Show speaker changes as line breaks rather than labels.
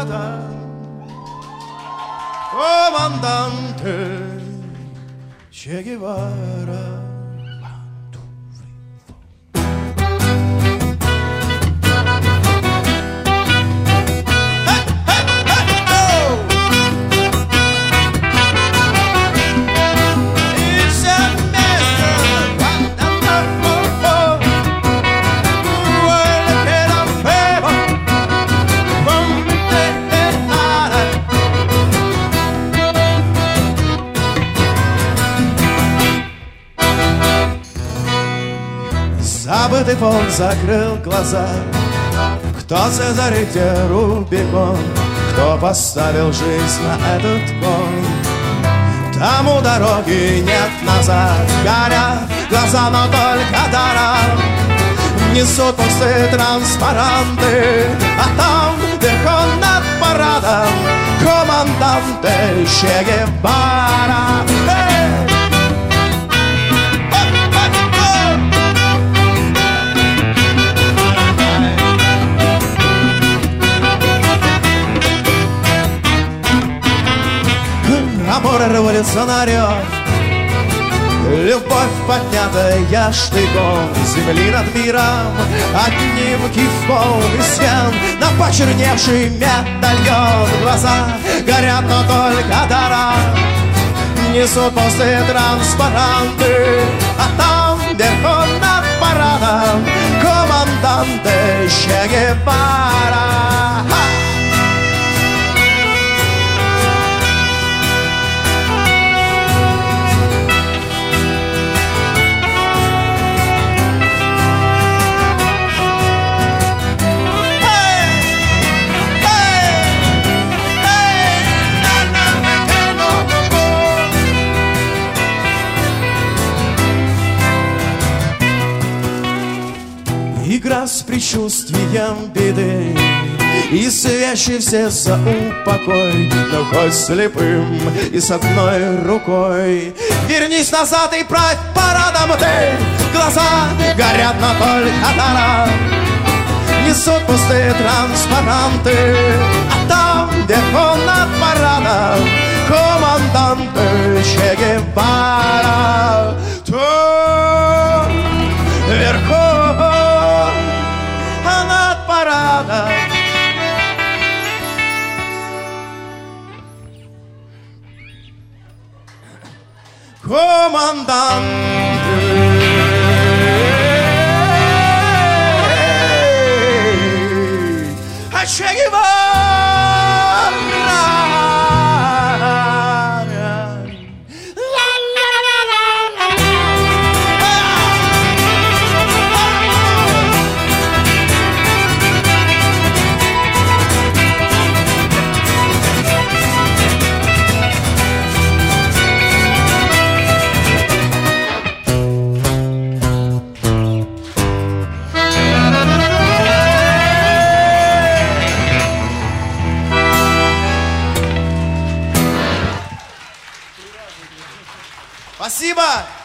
parada, comandante Che Guevara. Забытый фон закрыл глаза. Кто Цезарь, где Рубикон? Кто поставил жизнь на этот кон? Тому дороги нет назад. Горят глаза, но только даром. Несут пустые транспаранты, а там вверху над парадом команданте Че Гевара. Амор революционарио, любовь, поднятая штыком, земли над миром, одним кивком и стен на почерневший медальон. Глаза горят, но только даром. Несут пустые транспаранты, а там вверху над парадом команданте Че Гевара. Игра с предчувствием беды, и свящий за упокой, но хоть слепым и с одной рукой. Вернись назад и правь парадом ты. Глаза горят, но только даром. Несут пустые транспаранты, а там вверху над парадом команданте Че Гевара. То вверху над парадом команданте Че Гевара. Спасибо!